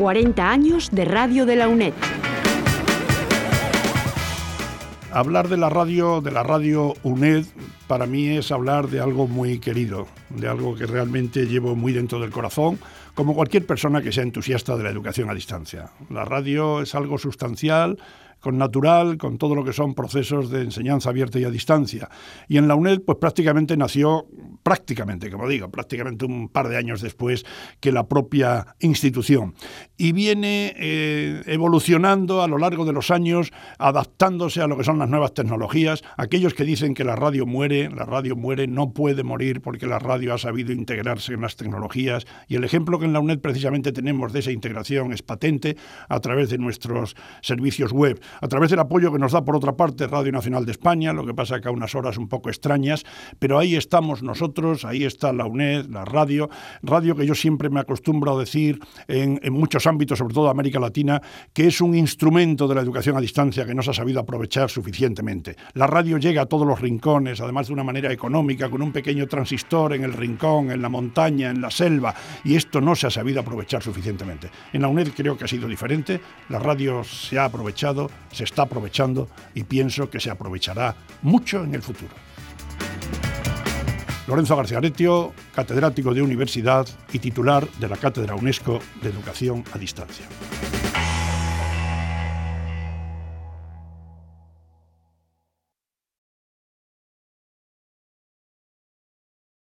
40 años de radio de la UNED. Hablar de la radio UNED, para mí es hablar de algo muy querido, de algo que realmente llevo muy dentro del corazón, como cualquier persona que sea entusiasta de la educación a distancia. La radio es algo sustancial, con natural, con todo lo que son procesos de enseñanza abierta y a distancia. Y en la UNED, pues prácticamente nació, prácticamente un par de años después que la propia institución. Y viene evolucionando a lo largo de los años, adaptándose a lo que son las nuevas tecnologías. Aquellos que dicen que la radio muere, no puede morir porque la radio ha sabido integrarse en las tecnologías. Y el ejemplo que en la UNED precisamente tenemos de esa integración es patente a través de nuestros servicios web, a través del apoyo que nos da, por otra parte, Radio Nacional de España, lo que pasa que a unas horas un poco extrañas, pero ahí estamos nosotros, ahí está la UNED, la radio que yo siempre me acostumbro a decir en muchos ámbitos, sobre todo de América Latina, que es un instrumento de la educación a distancia que no se ha sabido aprovechar suficientemente. La radio llega a todos los rincones, además de una manera económica, con un pequeño transistor en el rincón, en la montaña, en la selva, y esto no se ha sabido aprovechar suficientemente. En la UNED creo que ha sido diferente, la radio se ha aprovechado, se está aprovechando y pienso que se aprovechará mucho en el futuro. Lorenzo García Aretio, catedrático de universidad y titular de la Cátedra UNESCO de Educación a Distancia.